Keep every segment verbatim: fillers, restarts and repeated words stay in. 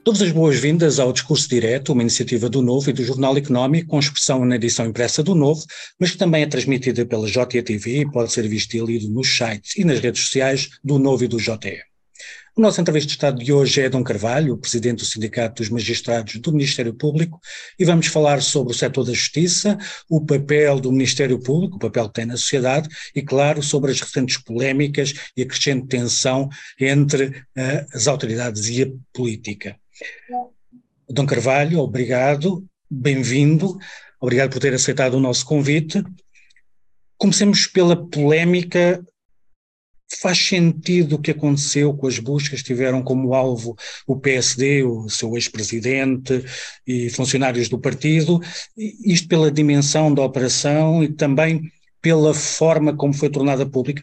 Todas as boas-vindas ao Discurso Direto, uma iniciativa do Novo e do Jornal Económico, com expressão na edição impressa do Novo, mas que também é transmitida pela J T V e pode ser visto e lido nos sites e nas redes sociais do Novo e do J E. O nosso entrevistado de hoje é Dom Carvalho, o presidente do Sindicato dos Magistrados do Ministério Público, e vamos falar sobre o setor da justiça, o papel do Ministério Público, o papel que tem na sociedade e, claro, sobre as recentes polémicas e a crescente tensão entre uh, as autoridades e a política. Dom Carvalho, obrigado, bem-vindo, obrigado por ter aceitado o nosso convite. Comecemos pela polémica. Faz sentido o que aconteceu com as buscas que tiveram como alvo o P S D, o seu ex-presidente e funcionários do partido, isto pela dimensão da operação e também pela forma como foi tornada pública?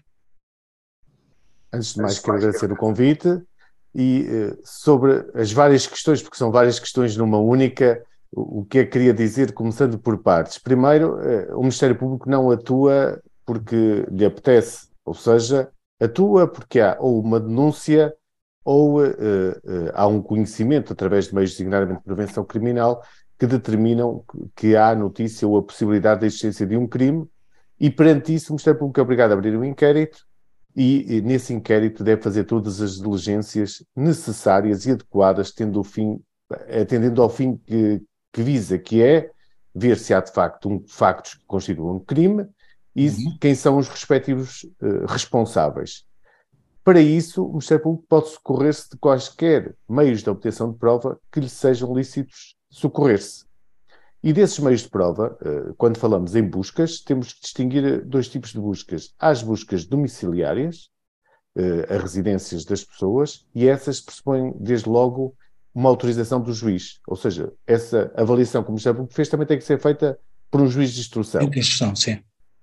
Antes de mais, quero agradecer o convite e sobre as várias questões, porque são várias questões numa única, o que eu queria dizer, começando por partes. Primeiro, o Ministério Público não atua porque lhe apetece, ou seja, atua porque há ou uma denúncia ou uh, uh, há um conhecimento através de meios designadamente de prevenção criminal que determinam que há notícia ou a possibilidade da existência de um crime e perante isso o Ministério Público é obrigado a abrir um inquérito e, e nesse inquérito deve fazer todas as diligências necessárias e adequadas tendo o fim, atendendo ao fim que, que visa, que é ver se há de facto um, factos que constituam um crime e uhum. quem são os respectivos uh, responsáveis. Para isso, o Ministério Público pode socorrer-se de quaisquer meios de obtenção de prova que lhe sejam lícitos socorrer-se. E desses meios de prova, uh, quando falamos em buscas, temos que distinguir dois tipos de buscas. Há as buscas domiciliárias, uh, a residências das pessoas, e essas pressupõem, desde logo, uma autorização do juiz. Ou seja, essa avaliação que o Ministério Público fez também tem que ser feita por um juiz de instrução. De instrução, sim.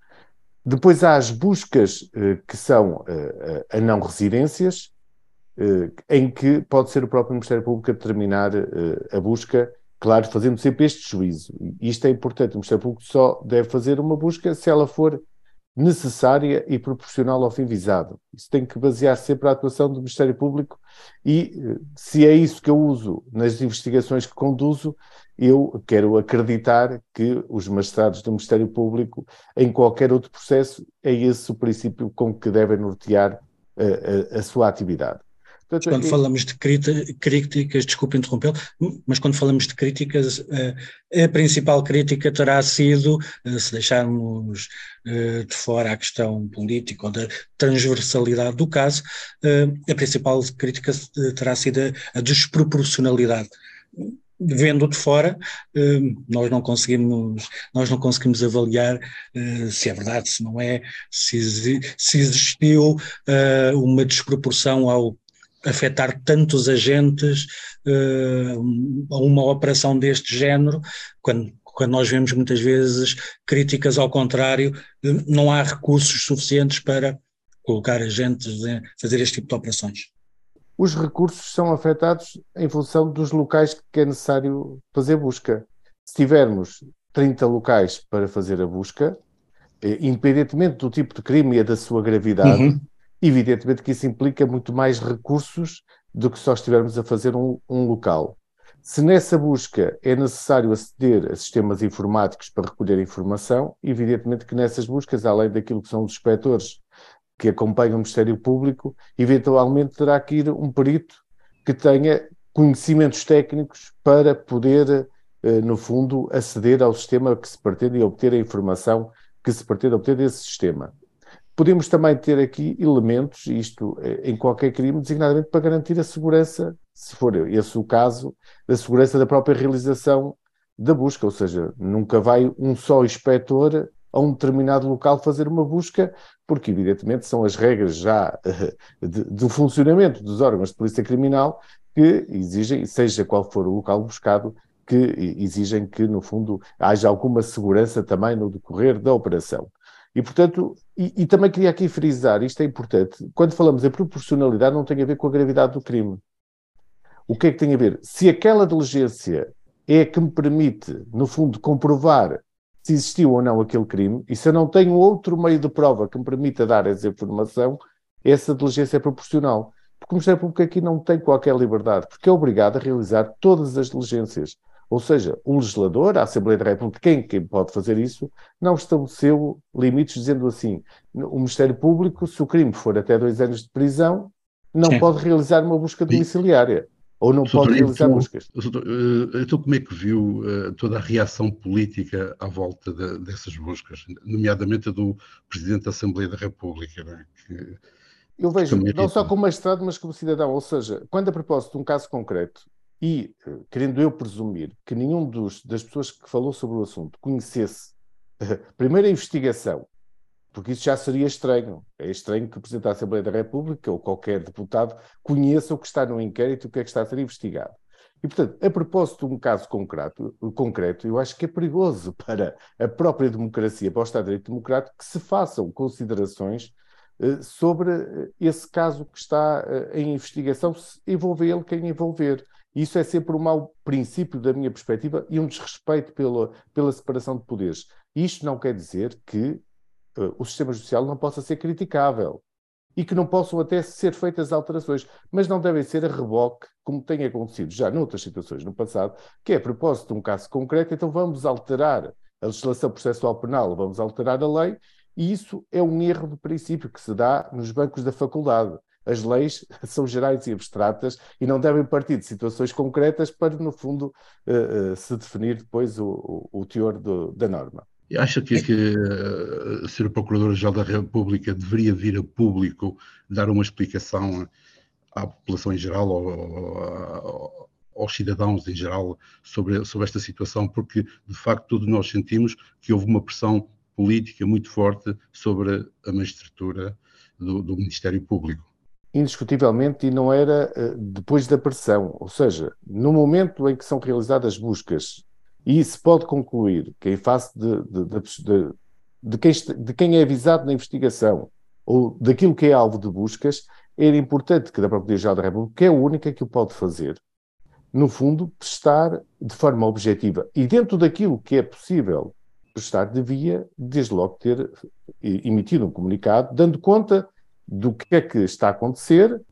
Depois há as buscas eh, que são eh, a não residências, eh, em que pode ser o próprio Ministério Público a determinar eh, a busca, claro, fazendo sempre este juízo. E isto é importante, o Ministério Público só deve fazer uma busca se ela for necessária e proporcional ao fim visado. Isso tem que basear sempre a atuação do Ministério Público e eh, se é isso que eu uso nas investigações que conduzo, eu quero acreditar que os magistrados do Ministério Público, em qualquer outro processo, é esse o princípio com que devem nortear a, a, a sua atividade. Portanto, quando eu... falamos de críticas, desculpe interrompê-lo, mas quando falamos de críticas, a principal crítica terá sido, se deixarmos de fora a questão política ou da transversalidade do caso, a principal crítica terá sido a desproporcionalidade. Vendo de fora, nós não conseguimos, nós não conseguimos avaliar se é verdade, se não é, se, se existiu uma desproporção ao afetar tantos agentes a uma operação deste género, quando, quando nós vemos muitas vezes críticas ao contrário, não há recursos suficientes para colocar agentes a fazer este tipo de operações. Os recursos são afetados em função dos locais que é necessário fazer busca. Se tivermos trinta locais para fazer a busca, independentemente do tipo de crime e da sua gravidade, uhum. evidentemente que isso implica muito mais recursos do que só estivermos a fazer um, um local. Se nessa busca é necessário aceder a sistemas informáticos para recolher informação, evidentemente que nessas buscas, além daquilo que são os inspectores que acompanha o Ministério Público, eventualmente terá que ir um perito que tenha conhecimentos técnicos para poder, no fundo, aceder ao sistema que se pretende e obter a informação que se pretende obter desse sistema. Podemos também ter aqui elementos, isto em qualquer crime, designadamente para garantir a segurança, se for esse o caso, da segurança da própria realização da busca, ou seja, nunca vai um só inspetor a um determinado local fazer uma busca, porque evidentemente são as regras já uh, de, do funcionamento dos órgãos de polícia criminal que exigem, seja qual for o local buscado, que exigem que, no fundo, haja alguma segurança também no decorrer da operação. E, portanto, e, e também queria aqui frisar, isto é importante, quando falamos em proporcionalidade não tem a ver com a gravidade do crime. O que é que tem a ver? Se aquela diligência é a que me permite, no fundo, comprovar se existiu ou não aquele crime, e se eu não tenho outro meio de prova que me permita dar essa informação, essa diligência é proporcional. Porque o Ministério Público aqui não tem qualquer liberdade, porque é obrigado a realizar todas as diligências. Ou seja, o legislador, a Assembleia da República, quem, quem pode fazer isso, não estabeleceu limites dizendo assim, o Ministério Público, se o crime for até dois anos de prisão, não Sim. pode realizar uma busca domiciliária, ou não pode Doutor, realizar então, buscas. doutor, eh, então como é que viu eh, toda a reação política à volta de- dessas buscas, nomeadamente a do Presidente da Assembleia da República, não é? que, Eu que vejo, também não só irritou. como magistrado, mas como cidadão. Ou seja, quando a propósito de um caso concreto, e eh, querendo eu presumir que nenhum dos, das pessoas que falou sobre o assunto conhecesse, primeiro, a investigação, porque isso já seria estranho. É estranho que o Presidente da Assembleia da República ou qualquer deputado conheça o que está no inquérito e o que é que está a ser investigado. E, portanto, a propósito de um caso concreto, concreto, eu acho que é perigoso para a própria democracia, para o Estado de Direito Democrático, que se façam considerações eh, sobre eh, esse caso que está eh, em investigação, se envolver ele quem envolver. Isso é sempre um mau princípio da minha perspectiva e um desrespeito pela, pela separação de poderes. Isto não quer dizer que uh, o sistema judicial não possa ser criticável e que não possam até ser feitas alterações, mas não devem ser a reboque, como tem acontecido já noutras situações no passado, que é a propósito de um caso concreto, então vamos alterar a legislação processual penal, vamos alterar a lei, e isso é um erro de princípio que se dá nos bancos da faculdade. As leis são gerais e abstratas e não devem partir de situações concretas para, no fundo, uh, uh, se definir depois o, o, o teor do, da norma. E acha que, que uh, ser o Procurador-Geral da República deveria vir a público dar uma explicação à população em geral, ou, ou, aos cidadãos em geral, sobre, sobre esta situação? Porque, de facto, todos nós sentimos que houve uma pressão política muito forte sobre a magistratura do, do Ministério Público. Indiscutivelmente, e não era uh, depois da pressão, ou seja, no momento em que são realizadas buscas, e se pode concluir que em face de, de, de, de, de, quem, de quem é avisado na investigação, ou daquilo que é alvo de buscas, era importante que da Procuradoria-Geral da República, que é a única que o pode fazer, no fundo, prestar de forma objetiva, e dentro daquilo que é possível prestar, devia, desde logo, ter emitido um comunicado, dando conta do que é que está a acontecer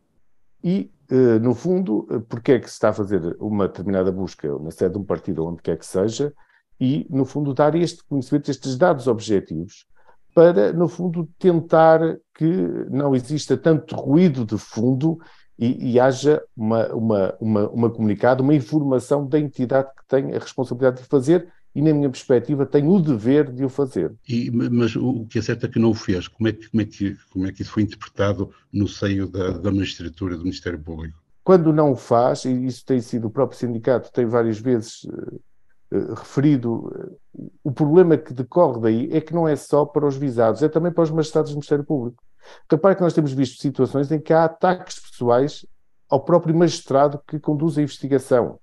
e, eh, no fundo, porque é que se está a fazer uma determinada busca na sede de um partido ou onde quer que seja e, no fundo, dar este conhecimento, estes dados objetivos para, no fundo, tentar que não exista tanto ruído de fundo e, e haja uma, uma, uma, uma comunicado, uma informação da entidade que tem a responsabilidade de fazer e, na minha perspectiva, tem o dever de o fazer. E, mas o que é certo é que não o fez. Como é que, como é que, como é que isso foi interpretado no seio da, da magistratura do Ministério Público? Quando não o faz, e isso tem sido, o próprio sindicato tem várias vezes uh, uh, referido, uh, o problema que decorre daí é que não é só para os visados, é também para os magistrados do Ministério Público. Repare que nós temos visto situações em que há ataques pessoais ao próprio magistrado que conduz a investigação.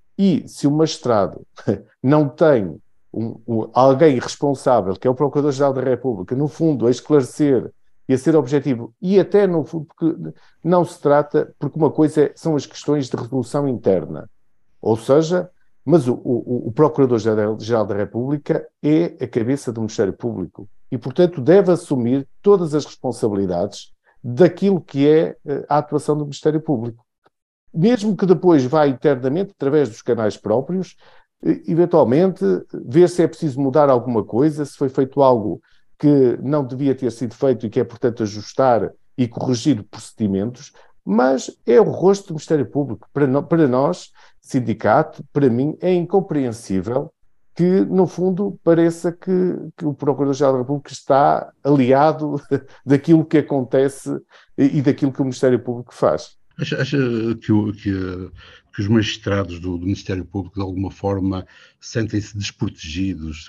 E se o magistrado não tem um, um, alguém responsável, que é o Procurador-Geral da República, no fundo, a esclarecer e a ser objetivo, e até no fundo, porque não se trata, porque uma coisa é, são as questões de resolução interna, ou seja, mas o, o, o Procurador-Geral da República é a cabeça do Ministério Público e, portanto, deve assumir todas as responsabilidades daquilo que é a atuação do Ministério Público. Mesmo que depois vá internamente, através dos canais próprios, eventualmente, ver se é preciso mudar alguma coisa, se foi feito algo que não devia ter sido feito e que é, portanto, ajustar e corrigir procedimentos, mas é o rosto do Ministério Público. Para, no, para nós, sindicato, para mim, é incompreensível que, no fundo, pareça que, que o Procurador-Geral da República está aliado daquilo que acontece e daquilo que o Ministério Público faz. Acha, acha que, o, que, que os magistrados do, do Ministério Público, de alguma forma, sentem-se desprotegidos,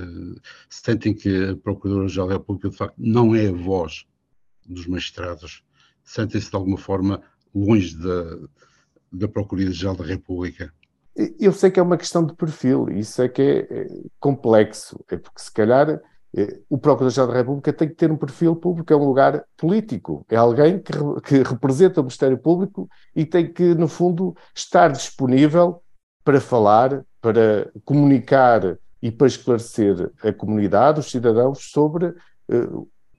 sentem que a Procuradora-Geral da República, de facto, não é a voz dos magistrados, sentem-se, de alguma forma, longe da, da Procuradoria-Geral da República? Eu sei que é uma questão de perfil, isso é que é complexo, é porque, se calhar, o Procurador-Geral da República tem que ter um perfil público, é um lugar político, é alguém que, que representa o Ministério Público e tem que, no fundo, estar disponível para falar, para comunicar e para esclarecer a comunidade, os cidadãos, sobre uh,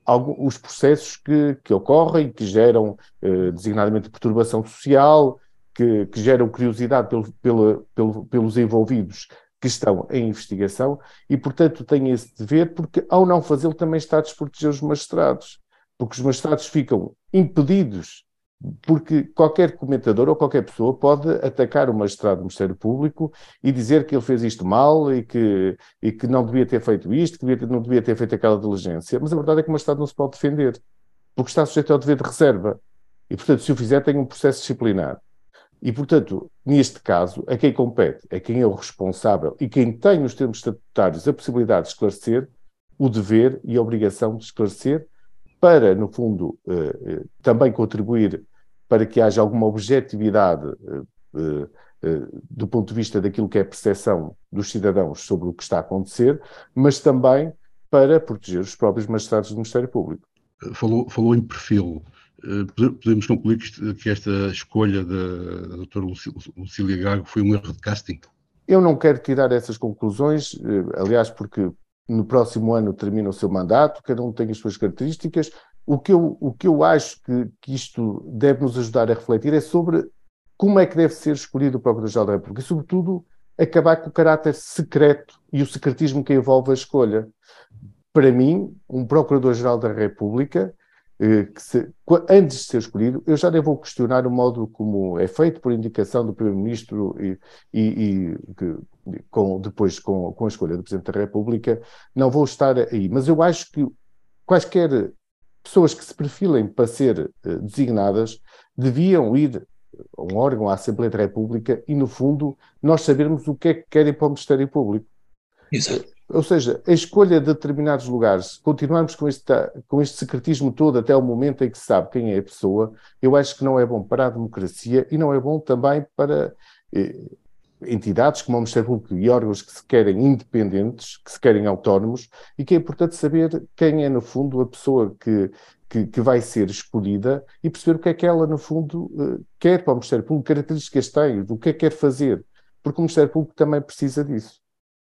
algum, os processos que, que ocorrem, que geram uh, designadamente perturbação social, que, que geram curiosidade pelo, pelo, pelo, pelos envolvidos que estão em investigação e, portanto, tem esse dever, porque ao não fazê-lo também está a desproteger os magistrados, porque os magistrados ficam impedidos, porque qualquer comentador ou qualquer pessoa pode atacar o magistrado do Ministério Público e dizer que ele fez isto mal e que, e que não devia ter feito isto, que devia ter, não devia ter feito aquela diligência. Mas a verdade é que o magistrado não se pode defender, porque está sujeito ao dever de reserva. E, portanto, se o fizer, tem um processo disciplinar. E, portanto, neste caso, a quem compete, a quem é o responsável e quem tem nos termos estatutários a possibilidade de esclarecer, o dever e a obrigação de esclarecer, para, no fundo, eh, eh, também contribuir para que haja alguma objetividade eh, eh, do ponto de vista daquilo que é a percepção dos cidadãos sobre o que está a acontecer, mas também para proteger os próprios magistrados do Ministério Público. Falou, falou em perfil. Podemos concluir que, que esta escolha da, da doutora Lucília Gago foi um erro de casting? Eu não quero tirar essas conclusões, aliás, porque no próximo ano termina o seu mandato, cada um tem as suas características. O que eu, o que eu acho que, que isto deve nos ajudar a refletir é sobre como é que deve ser escolhido o Procurador-Geral da República e, sobretudo, acabar com o caráter secreto e o secretismo que envolve a escolha. Para mim, um Procurador-Geral da República, eh, que se, antes de ser escolhido, eu já nem vou questionar o modo como é feito, por indicação do Primeiro-Ministro e, e, e que, com, depois com, com a escolha do Presidente da República, não vou estar aí. Mas eu acho que quaisquer pessoas que se perfilem para ser eh, designadas deviam ir a um órgão, à Assembleia da República, e, no fundo, nós sabermos o que é que querem para o Ministério Público. Exato. Ou seja, a escolha de determinados lugares, continuarmos com este, com este secretismo todo até o momento em que se sabe quem é a pessoa, eu acho que não é bom para a democracia e não é bom também para eh, entidades como o Ministério Público e órgãos que se querem independentes, que se querem autónomos, e que é importante saber quem é, no fundo, a pessoa que, que, que vai ser escolhida e perceber o que é que ela, no fundo, eh, quer para o Ministério Público, que características tem, o que é que quer fazer, porque o Ministério Público também precisa disso.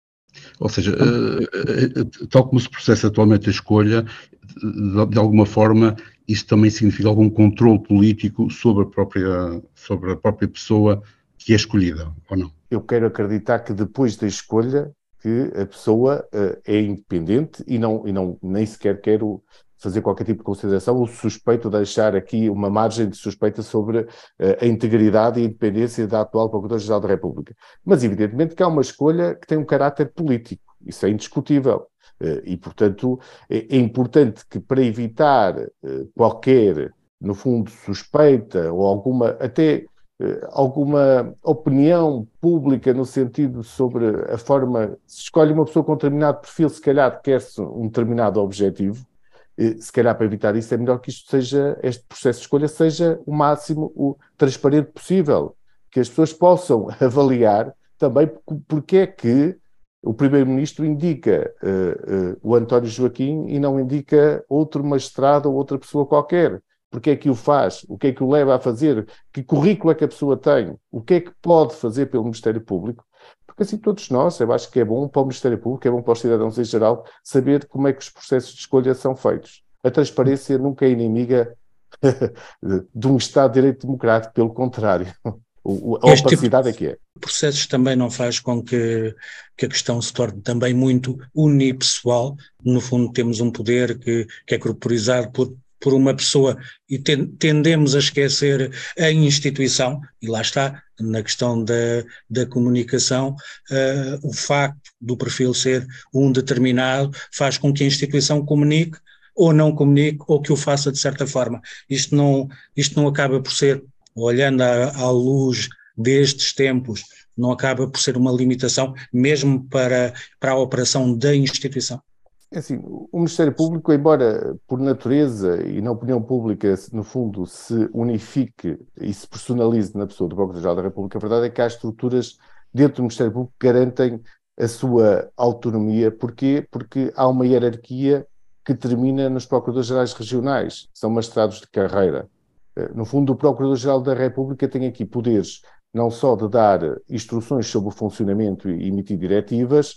Ou seja, tal como se processa atualmente a escolha, de alguma forma isso também significa algum controle político sobre a própria, sobre a própria pessoa que é escolhida, ou não? Eu quero acreditar que depois da escolha que a pessoa uh, é independente e, não, e não, nem sequer quero fazer qualquer tipo de consideração ou suspeito de deixar aqui uma margem de suspeita sobre uh, a integridade e independência da atual Procuradora-Geral da República. Mas, evidentemente, que há uma escolha que tem um caráter político. Isso é indiscutível. Uh, e, portanto, é, é importante que, para evitar uh, qualquer, no fundo, suspeita ou alguma, até uh, alguma opinião pública no sentido sobre a forma, se escolhe uma pessoa com um determinado perfil, se calhar quer-se um determinado objetivo, se calhar para evitar isso é melhor que isto seja, este processo de escolha seja o máximo o transparente possível, que as pessoas possam avaliar também porque é que o Primeiro-Ministro indica uh, uh, o António Joaquim e não indica outro magistrado ou outra pessoa qualquer. Porque é que o faz? O que é que o leva a fazer? Que currículo é que a pessoa tem? O que é que pode fazer pelo Ministério Público? Porque assim todos nós, eu acho que é bom para o Ministério Público, é bom para os cidadãos em geral, saber como é que os processos de escolha são feitos. A transparência nunca é inimiga de um Estado de Direito Democrático, pelo contrário. A opacidade é que é. Processos também não faz com que, que a questão se torne também muito unipessoal. No fundo temos um poder que, que é corporizado por por uma pessoa e tendemos a esquecer a instituição, e lá está, na questão da, da comunicação, uh, o facto do perfil ser um determinado faz com que a instituição comunique ou não comunique, ou que o faça de certa forma. Isto não, isto não acaba por ser, olhando à, à luz destes tempos, não acaba por ser uma limitação mesmo para, para a operação da instituição. É assim, o Ministério Público, embora por natureza e na opinião pública, no fundo, se unifique e se personalize na pessoa do Procurador-Geral da República, a verdade é que há estruturas dentro do Ministério Público que garantem a sua autonomia. Porquê? Porque há uma hierarquia que termina nos Procuradores-Gerais regionais, que são magistrados de carreira. No fundo, o Procurador-Geral da República tem aqui poderes não só de dar instruções sobre o funcionamento e emitir diretivas,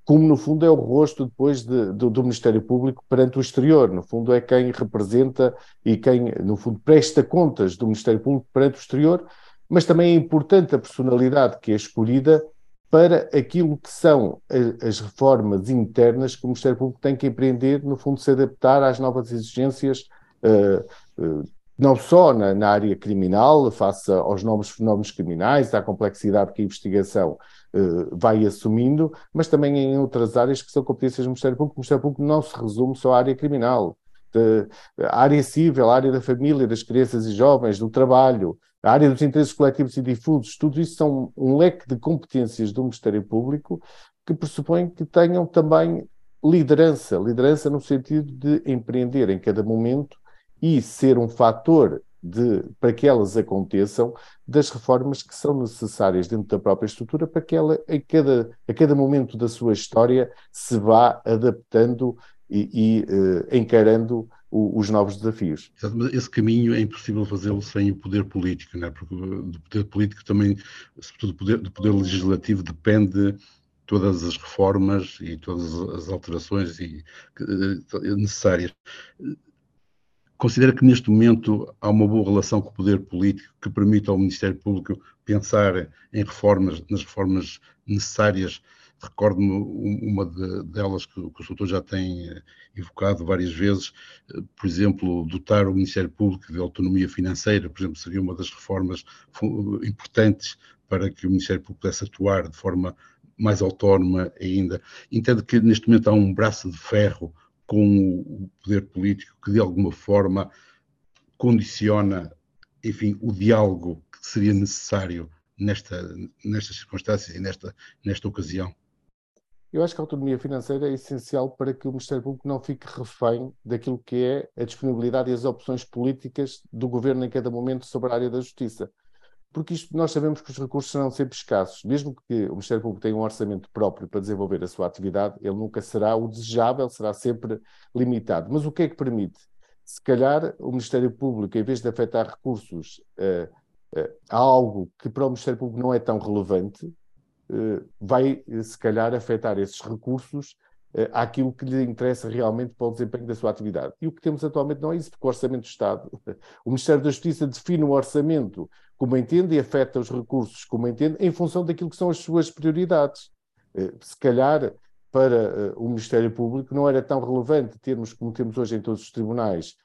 como no fundo é o rosto depois de, do, do Ministério Público perante o exterior. No fundo é quem representa e quem, no fundo, presta contas do Ministério Público perante o exterior, mas também é importante a personalidade que é escolhida para aquilo que são as reformas internas que o Ministério Público tem que empreender, no fundo, se adaptar às novas exigências, uh, uh, não só na, na área criminal, face aos novos fenómenos criminais, à complexidade que a investigação uh, vai assumindo, mas também em outras áreas que são competências do Ministério Público. O Ministério Público não se resume só à área criminal. De, a área civil, a área da família, das crianças e jovens, do trabalho, a área dos interesses coletivos e difusos, tudo isso são um leque de competências do Ministério Público que pressupõe que tenham também liderança, liderança no sentido de empreender em cada momento e ser um fator de, para que elas aconteçam, das reformas que são necessárias dentro da própria estrutura para que ela, a cada, a cada momento da sua história, se vá adaptando e, e uh, encarando o, os novos desafios. Mas esse caminho é impossível fazê-lo sem o poder político, não é? Porque do poder político também, sobretudo do poder, do poder legislativo, depende todas as reformas e todas as alterações e, uh, necessárias. Considera que neste momento há uma boa relação com o poder político que permite ao Ministério Público pensar em reformas, nas reformas necessárias? Recordo-me uma de, delas que, que o doutor já tem evocado várias vezes, por exemplo, dotar o Ministério Público de autonomia financeira, por exemplo, seria uma das reformas importantes para que o Ministério Público pudesse atuar de forma mais autónoma ainda. Entendo que neste momento há um braço de ferro com o poder político que de alguma forma condiciona, enfim, o diálogo que seria necessário nesta, nestas circunstâncias e nesta, nesta ocasião. Eu acho que a autonomia financeira é essencial para que o Ministério Público não fique refém daquilo que é a disponibilidade e as opções políticas do governo em cada momento sobre a área da justiça. Porque isto, nós sabemos que os recursos serão sempre escassos. Mesmo que o Ministério Público tenha um orçamento próprio para desenvolver a sua atividade, ele nunca será o desejável, será sempre limitado. Mas o que é que permite? Se calhar o Ministério Público, em vez de afetar recursos uh, uh, a algo que para o Ministério Público não é tão relevante, uh, vai, se calhar, afetar esses recursos uh, àquilo que lhe interessa realmente para o desempenho da sua atividade. E o que temos atualmente não é isso, porque o Orçamento do Estado, o Ministério da Justiça define o orçamento como entende e afeta os recursos como entende em função daquilo que são as suas prioridades. Se calhar, para o Ministério Público não era tão relevante termos, como temos hoje em todos os tribunais,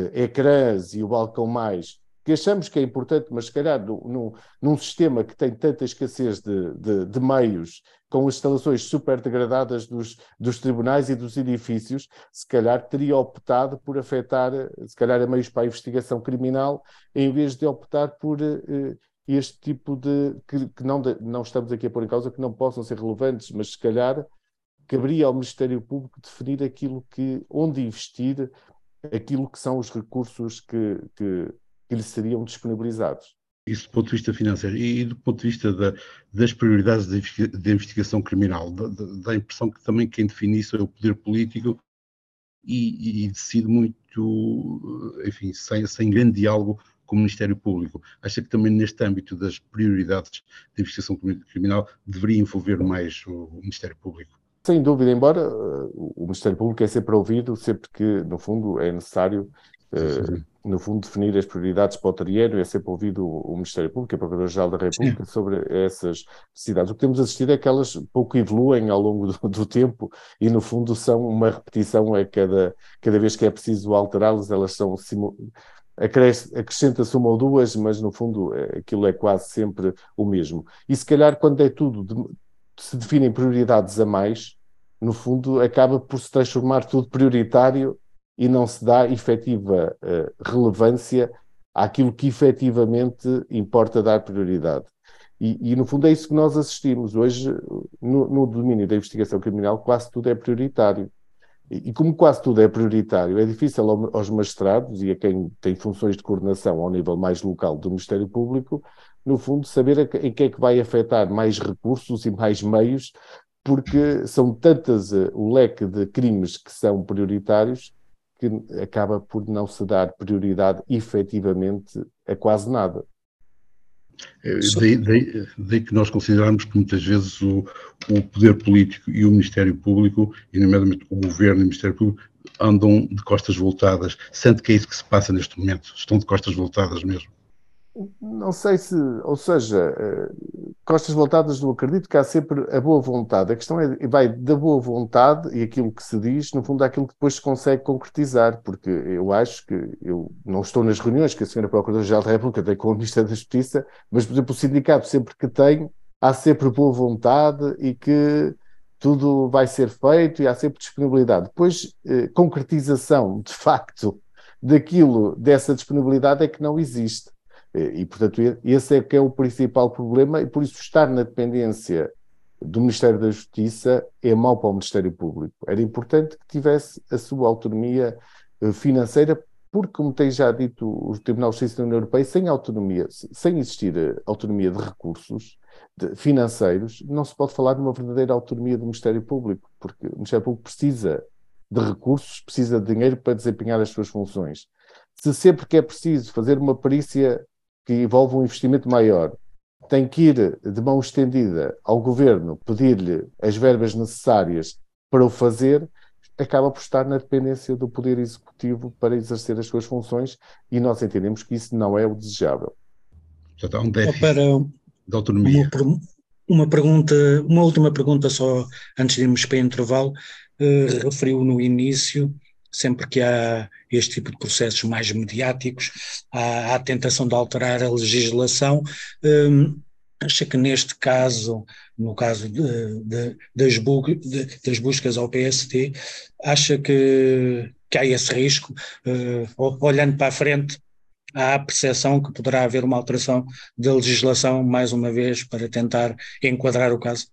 ecrãs e o balcão mais, que achamos que é importante, mas se calhar no, no, num sistema que tem tanta escassez de, de, de meios, com instalações super degradadas dos, dos tribunais e dos edifícios, se calhar teria optado por afetar, se calhar, a meios para a investigação criminal, em vez de optar por uh, este tipo de, que, que não, de, não estamos aqui a pôr em causa, que não possam ser relevantes, mas se calhar caberia ao Ministério Público definir aquilo que, onde investir, aquilo que são os recursos que, que que lhe seriam disponibilizados. Isso do ponto de vista financeiro e do ponto de vista da, das prioridades da investigação criminal, dá, dá a impressão que também quem define isso é o poder político e, e decide muito, enfim, sem, sem grande diálogo com o Ministério Público. Acha que também neste âmbito das prioridades da investigação criminal deveria envolver mais o, o Ministério Público? Sem dúvida, embora uh, o Ministério Público é sempre ouvido, sempre que, no fundo, é necessário Uh, no fundo, definir as prioridades para o triênio, é sempre ouvido o, o Ministério Público, a Procuradora-Geral da República, Sim. sobre essas necessidades. O que temos assistido é que elas pouco evoluem ao longo do, do tempo e, no fundo, são uma repetição a cada, cada vez que é preciso alterá-las, elas são acrescenta-se uma ou duas, mas, no fundo, aquilo é quase sempre o mesmo. E, se calhar, quando é tudo, de, se definem prioridades a mais, no fundo, acaba por se transformar tudo prioritário e não se dá efetiva uh, relevância àquilo que efetivamente importa dar prioridade. E, e, no fundo, é isso que nós assistimos. Hoje, no, no domínio da investigação criminal, quase tudo é prioritário. E, e como quase tudo é prioritário, é difícil ao, aos magistrados e a quem tem funções de coordenação ao nível mais local do Ministério Público, no fundo, saber a, em que é que vai afetar mais recursos e mais meios, porque são tantas uh, o leque de crimes que são prioritários que acaba por não se dar prioridade efetivamente a quase nada. Daí, daí, daí que nós consideramos que muitas vezes o, o poder político e o Ministério Público, e nomeadamente o Governo e o Ministério Público, andam de costas voltadas, sendo que é isso que se passa neste momento, estão de costas voltadas mesmo. Não sei se, ou seja, costas voltadas, não acredito que há sempre a boa vontade. A questão é, vai da boa vontade e aquilo que se diz, no fundo, àquilo que depois se consegue concretizar, porque eu acho que, eu não estou nas reuniões que a senhora Procuradora-Geral da República tem com o Ministério da Justiça, mas, por exemplo, o sindicato, sempre que tem, há sempre boa vontade e que tudo vai ser feito e há sempre disponibilidade. Depois, eh, concretização, de facto, daquilo, dessa disponibilidade é que não existe. E, portanto, esse é que é o principal problema e, por isso, estar na dependência do Ministério da Justiça é mau para o Ministério Público. Era importante que tivesse a sua autonomia financeira, porque, como tem já dito o Tribunal de Justiça da União Europeia, sem autonomia, sem existir autonomia de recursos de, financeiros, não se pode falar de uma verdadeira autonomia do Ministério Público, porque o Ministério Público precisa de recursos, precisa de dinheiro para desempenhar as suas funções. Se sempre que é preciso fazer uma perícia que envolve um investimento maior, tem que ir de mão estendida ao Governo, pedir-lhe as verbas necessárias para o fazer, acaba por estar na dependência do Poder Executivo para exercer as suas funções e nós entendemos que isso não é o desejável. Já está um déficit para de autonomia. Uma, uma pergunta, uma última pergunta só antes de irmos para o intervalo. Uh, referiu no início, sempre que há este tipo de processos mais mediáticos, há, há a tentação de alterar a legislação. Um, acha que neste caso, no caso de, de, das, bu de, das buscas ao P S T, acha que, que há esse risco? Uh, olhando para a frente, há a percepção que poderá haver uma alteração da legislação, mais uma vez, para tentar enquadrar o caso?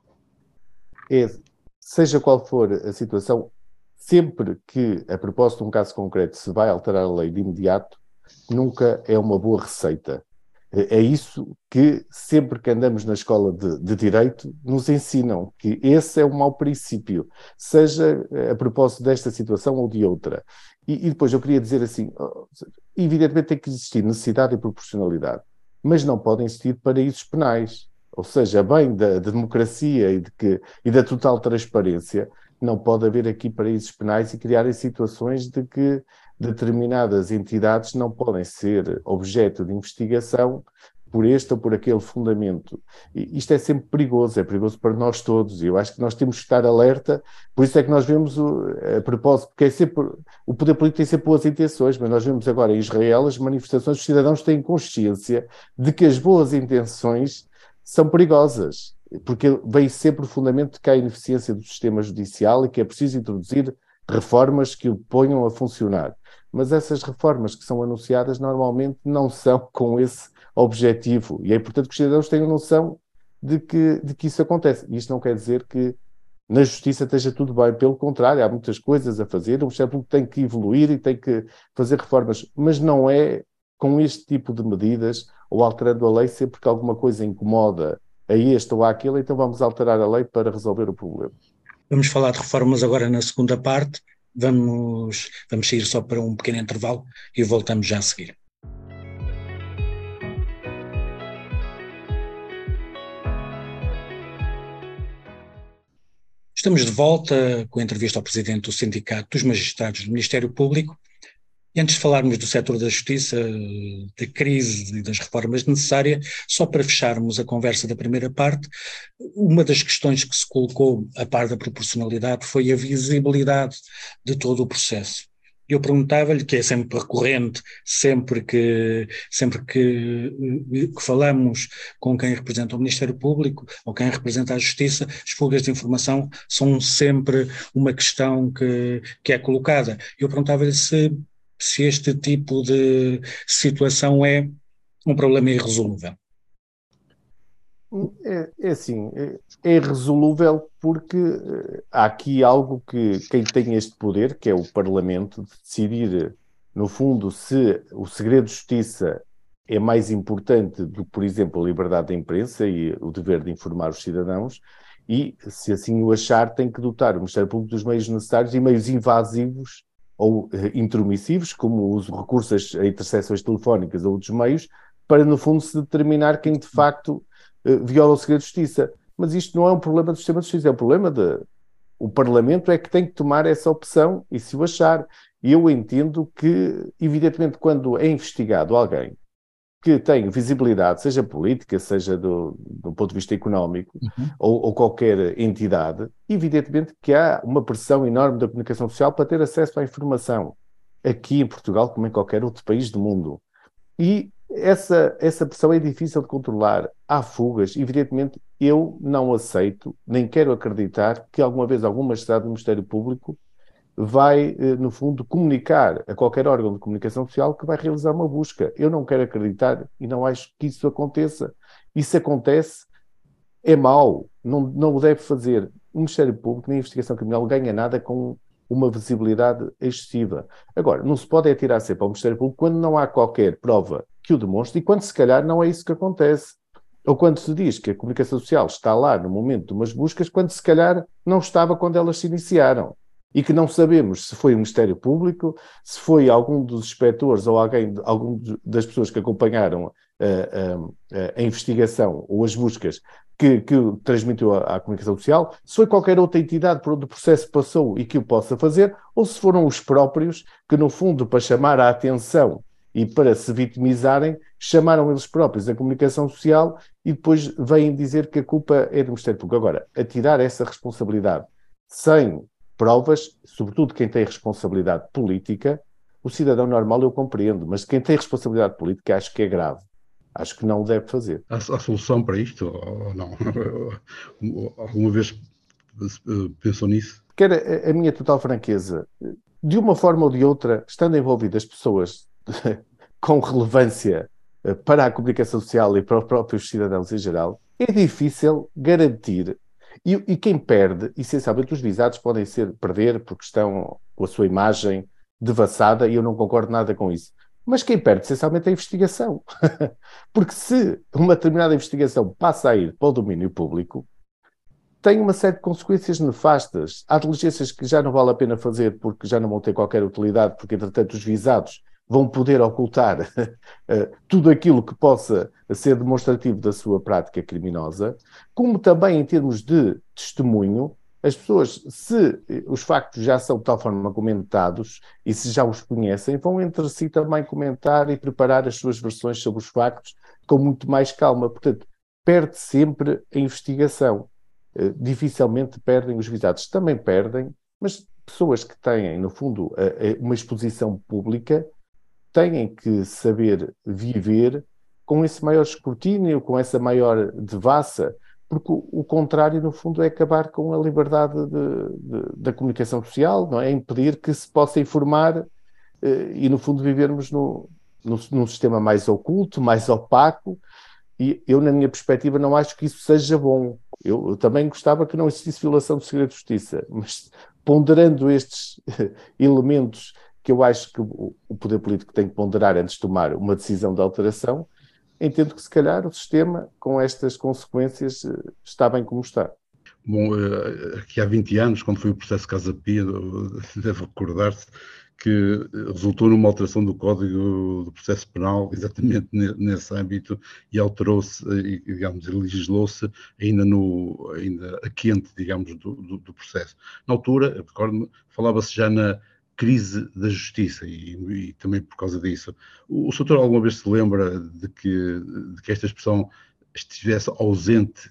É, seja qual for a situação, sempre que, a propósito de um caso concreto, se vai alterar a lei de imediato, nunca é uma boa receita. É isso que, sempre que andamos na escola de, de Direito, nos ensinam, que esse é um mau princípio, seja a propósito desta situação ou de outra. E, e depois eu queria dizer assim, evidentemente tem que existir necessidade e proporcionalidade, mas não podem existir paraísos penais. Ou seja, bem da, da democracia e, de que, e da total transparência, não pode haver aqui paraísos penais e criarem situações de que determinadas entidades não podem ser objeto de investigação por este ou por aquele fundamento. E isto é sempre perigoso, é perigoso para nós todos, e eu acho que nós temos que estar alerta, por isso é que nós vemos, o, a propósito, porque é sempre, o poder político tem sempre boas intenções, mas nós vemos agora em Israel as manifestações, os cidadãos têm consciência de que as boas intenções são perigosas, porque vem sempre o fundamento de que há ineficiência do sistema judicial e que é preciso introduzir reformas que o ponham a funcionar. Mas essas reformas que são anunciadas normalmente não são com esse objetivo. E é importante que os cidadãos tenham noção de que, de que isso acontece. E isto não quer dizer que na justiça esteja tudo bem. Pelo contrário, há muitas coisas a fazer. O Ministério Público tem que evoluir e tem que fazer reformas. Mas não é com este tipo de medidas ou alterando a lei sempre que alguma coisa incomoda a este ou àquele, então vamos alterar a lei para resolver o problema. Vamos falar de reformas agora na segunda parte. Vamos, vamos sair só para um pequeno intervalo e voltamos já a seguir. Estamos de volta com a entrevista ao Presidente do Sindicato dos Magistrados do Ministério Público. E antes de falarmos do setor da justiça, da crise e das reformas necessárias, só para fecharmos a conversa da primeira parte, uma das questões que se colocou a par da proporcionalidade foi a visibilidade de todo o processo. Eu perguntava-lhe, que é sempre recorrente, sempre que, sempre que, que falamos com quem representa o Ministério Público ou quem representa a Justiça, as fugas de informação são sempre uma questão que, que é colocada. Eu perguntava-lhe se se este tipo de situação é um problema irresolúvel. É, é assim, é, é irresolúvel porque há aqui algo que quem tem este poder, que é o Parlamento, de decidir, no fundo, se o segredo de justiça é mais importante do que, por exemplo, a liberdade da imprensa e o dever de informar os cidadãos, e, se assim o achar, tem que dotar o Ministério Público dos meios necessários e meios invasivos ou eh, intromissivos, como o recurso a interseções telefónicas ou outros meios, para, no fundo, se determinar quem, de facto, uh, viola o segredo de justiça. Mas isto não é um problema do sistema de justiça, é um problema de... O Parlamento é que tem que tomar essa opção e se o achar. E eu entendo que, evidentemente, quando é investigado alguém que tem visibilidade, seja política, seja do, do ponto de vista económico, uhum. ou, ou qualquer entidade, evidentemente que há uma pressão enorme da comunicação social para ter acesso à informação, aqui em Portugal como em qualquer outro país do mundo. E essa, essa pressão é difícil de controlar. Há fugas. Evidentemente, eu não aceito, nem quero acreditar que alguma vez algum magistrado do Ministério Público vai, no fundo, comunicar a qualquer órgão de comunicação social que vai realizar uma busca. Eu não quero acreditar e não acho que isso aconteça. Isso acontece, é mau, não, não o deve fazer. O Ministério Público, nem a investigação criminal, ganha nada com uma visibilidade excessiva. Agora, não se pode atirar sempre ao Ministério Público quando não há qualquer prova que o demonstre e quando, se calhar, não é isso que acontece. Ou quando se diz que a comunicação social está lá no momento de umas buscas, quando, se calhar, não estava quando elas se iniciaram. E que não sabemos se foi o Ministério Público, se foi algum dos inspectores ou alguém, algum das pessoas que acompanharam a, a, a investigação ou as buscas que, que transmitiu à, à comunicação social, se foi qualquer outra entidade por onde o processo passou e que o possa fazer, ou se foram os próprios que, no fundo, para chamar a atenção e para se vitimizarem, chamaram eles próprios a comunicação social e depois vêm dizer que a culpa é do Ministério Público. Agora, atirar essa responsabilidade sem provas, sobretudo quem tem responsabilidade política, o cidadão normal eu compreendo, mas quem tem responsabilidade política acho que é grave. Acho que não o deve fazer. Há, há solução para isto ou não? Alguma vez pensou nisso? Quer a, a minha total franqueza. De uma forma ou de outra, estando envolvidas pessoas com relevância para a comunicação social e para os próprios cidadãos em geral, é difícil garantir. E, e quem perde, essencialmente os visados podem ser perder porque estão com a sua imagem devassada e eu não concordo nada com isso. Mas quem perde, essencialmente, é a investigação. Porque se uma determinada investigação passa a ir para o domínio público, tem uma série de consequências nefastas. Há diligências que já não vale a pena fazer porque já não vão ter qualquer utilidade, porque, entretanto, os visados vão poder ocultar uh, tudo aquilo que possa ser demonstrativo da sua prática criminosa, como também em termos de testemunho, as pessoas, se os factos já são de tal forma comentados e se já os conhecem, vão entre si também comentar e preparar as suas versões sobre os factos com muito mais calma. Portanto, perde sempre a investigação. Uh, dificilmente perdem os visados. Também perdem, mas pessoas que têm, no fundo, uh, uh, uma exposição pública têm que saber viver com esse maior escrutínio, com essa maior devassa, porque o, o contrário, no fundo, é acabar com a liberdade de, de, da comunicação social, não é? Impedir que se possa informar eh, e, no fundo, vivermos no, no, num sistema mais oculto, mais opaco, e eu, na minha perspectiva, não acho que isso seja bom. Eu, eu também gostava que não existisse violação do segredo de justiça, mas ponderando estes elementos que eu acho que o poder político tem que ponderar antes de tomar uma decisão de alteração, entendo que, se calhar, o sistema, com estas consequências, está bem como está. Bom, aqui há vinte anos, quando foi o processo Casa Pia, deve recordar-se que resultou numa alteração do Código do Processo Penal, exatamente nesse âmbito, e alterou-se, e, digamos, legislou-se ainda, no, ainda a quente, digamos, do, do, do processo. Na altura, recordo-me, falava-se já na crise da justiça e, e também por causa disso. O, o doutor alguma vez se lembra de que, de que esta expressão estivesse ausente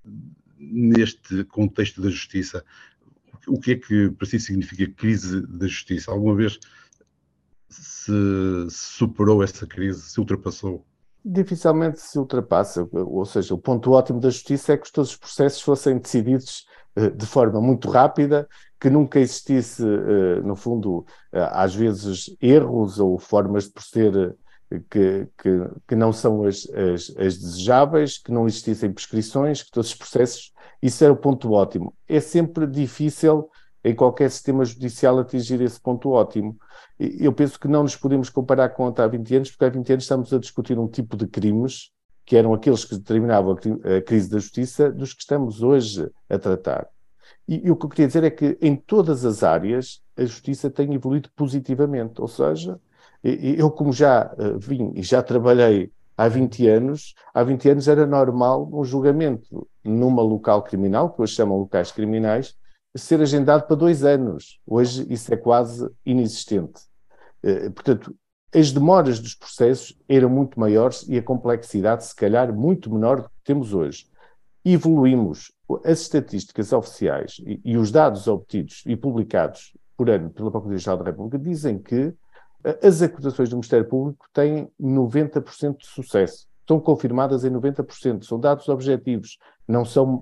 neste contexto da justiça? O que é que para si significa crise da justiça? Alguma vez se, se superou essa crise, se ultrapassou? Dificilmente se ultrapassa, ou seja, o ponto ótimo da justiça é que todos os processos fossem decididos uh, de forma muito rápida, que nunca existisse, uh, no fundo, uh, às vezes erros ou formas de proceder uh, que, que, que não são as, as, as desejáveis, que não existissem prescrições, que todos os processos, isso era o ponto ótimo. É sempre difícil em qualquer sistema judicial atingir esse ponto ótimo. Eu penso que não nos podemos comparar com há vinte anos, porque há vinte anos estamos a discutir um tipo de crimes que eram aqueles que determinavam a crise da justiça dos que estamos hoje a tratar. E, e o que eu queria dizer é que em todas as áreas a justiça tem evoluído positivamente, ou seja, eu como já uh, vim e já trabalhei Há vinte anos, há vinte anos era normal um julgamento numa local criminal, que hoje chamam locais criminais, ser agendado para dois anos. Hoje isso é quase inexistente. Portanto, as demoras dos processos eram muito maiores e a complexidade, se calhar, muito menor do que temos hoje. Evoluímos. As estatísticas oficiais e, e os dados obtidos e publicados por ano pela Procuradoria-Geral da República dizem que as acusações do Ministério Público têm noventa por cento de sucesso. Estão confirmadas em noventa por cento. São dados objetivos, não são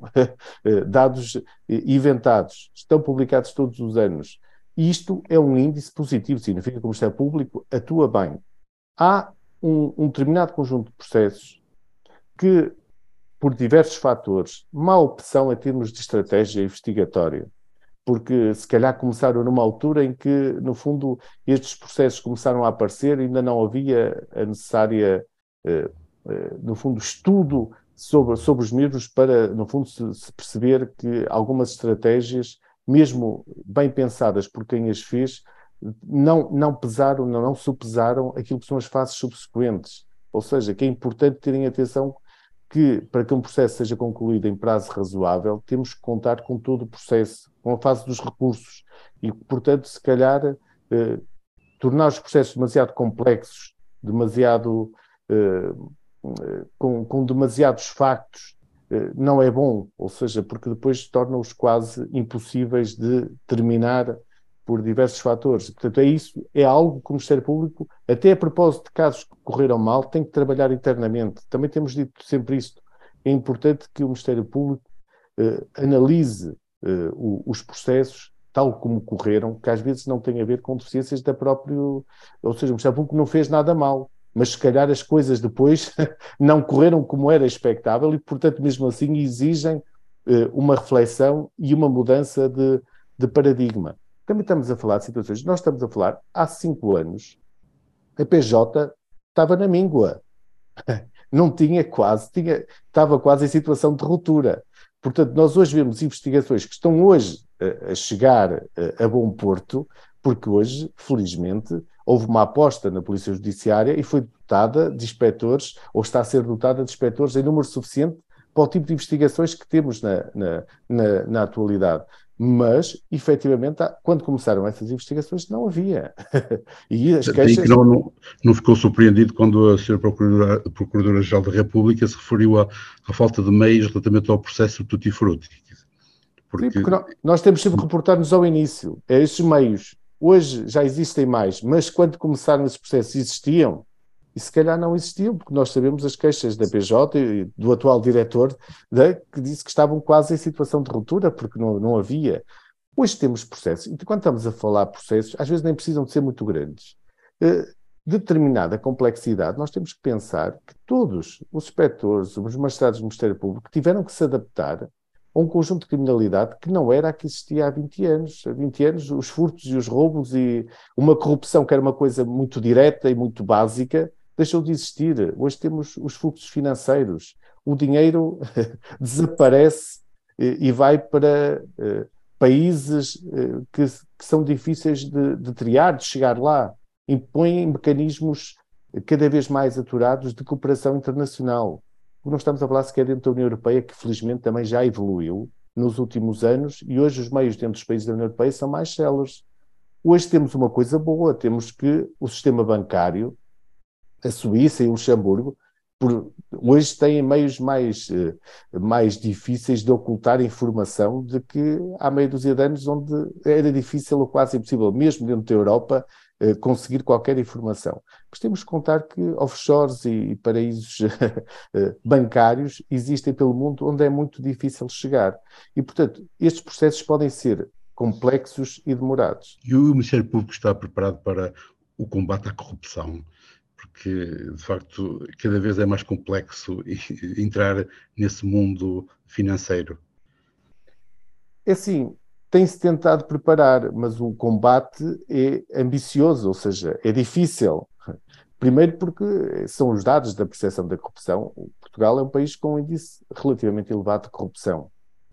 dados inventados. Estão publicados todos os anos. E isto é um índice positivo, significa que o Ministério Público atua bem. Há um, um determinado conjunto de processos que, por diversos fatores, má opção em termos de estratégia investigatória, porque se calhar começaram numa altura em que, no fundo, estes processos começaram a aparecer e ainda não havia a necessária, eh, eh, no fundo, estudo sobre, sobre os mesmos para, no fundo, se, se perceber que algumas estratégias, mesmo bem pensadas por quem as fez, não, não pesaram, não, não sopesaram aquilo que são as fases subsequentes. Ou seja, que é importante terem atenção que, para que um processo seja concluído em prazo razoável, temos que contar com todo o processo, com a fase dos recursos. E, portanto, se calhar, eh, tornar os processos demasiado complexos, demasiado, eh, com, com demasiados factos, eh, não é bom. Ou seja, porque depois torna-os quase impossíveis de terminar por diversos fatores. Portanto, é isso, é algo que o Ministério Público, até a propósito de casos que correram mal, tem que trabalhar internamente. Também temos dito sempre isto. É importante que o Ministério Público eh, analise eh, o, os processos tal como correram, que às vezes não tem a ver com deficiências da própria... Ou seja, o Ministério Público não fez nada mal, mas se calhar as coisas depois não correram como era expectável e, portanto, mesmo assim exigem eh, uma reflexão e uma mudança de, de paradigma. Também estamos a falar de situações, nós estamos a falar, há cinco anos, a P J estava na míngua. Não tinha quase, tinha, estava quase em situação de ruptura. Portanto, nós hoje vemos investigações que estão hoje a, a chegar a, a bom porto, porque hoje, felizmente, houve uma aposta na Polícia Judiciária e foi dotada de inspectores, ou está a ser dotada de inspectores em número suficiente para o tipo de investigações que temos na, na, na, na atualidade. Mas, efetivamente, quando começaram essas investigações, não havia. E as queixas... que não, não, não ficou surpreendido quando a senhora Procuradora, Procuradora-Geral da República se referiu à, à falta de meios relativamente ao processo Tutti Frutti. Porque... Sim, porque nós, nós temos sempre que reportar-nos ao início. É, estes meios, hoje já existem mais, mas quando começaram esses processos existiam, e se calhar não existiam, porque nós sabemos as queixas da P J e do atual diretor, da, que disse que estavam quase em situação de ruptura, porque não, não havia. Hoje temos processos, e quando estamos a falar de processos, às vezes nem precisam de ser muito grandes. Uh, determinada complexidade, nós temos que pensar que todos os inspectores, os magistrados do Ministério Público, tiveram que se adaptar a um conjunto de criminalidade que não era a que existia há vinte anos. Há vinte anos, os furtos e os roubos e uma corrupção que era uma coisa muito direta e muito básica, deixou de existir. Hoje temos os fluxos financeiros. O dinheiro desaparece e vai para uh, países uh, que, que são difíceis de, de triar, de chegar lá. Impõem mecanismos cada vez mais aturados de cooperação internacional. Não estamos a falar sequer dentro da União Europeia, que felizmente também já evoluiu nos últimos anos, e hoje os meios dentro dos países da União Europeia são mais céleres. Hoje temos uma coisa boa, temos que o sistema bancário, a Suíça e o Luxemburgo, por, hoje têm meios mais, mais difíceis de ocultar informação de que há meia dúzia de anos onde era difícil ou quase impossível, mesmo dentro da Europa, conseguir qualquer informação. Mas temos que contar que offshores e paraísos bancários existem pelo mundo onde é muito difícil chegar. E, portanto, estes processos podem ser complexos e demorados. E o Ministério Público está preparado para o combate à corrupção? Porque, de facto, cada vez é mais complexo entrar nesse mundo financeiro. É assim, tem-se tentado preparar, mas o combate é ambicioso, ou seja, é difícil. Primeiro porque são os dados da percepção da corrupção. Portugal é um país com um índice relativamente elevado de corrupção.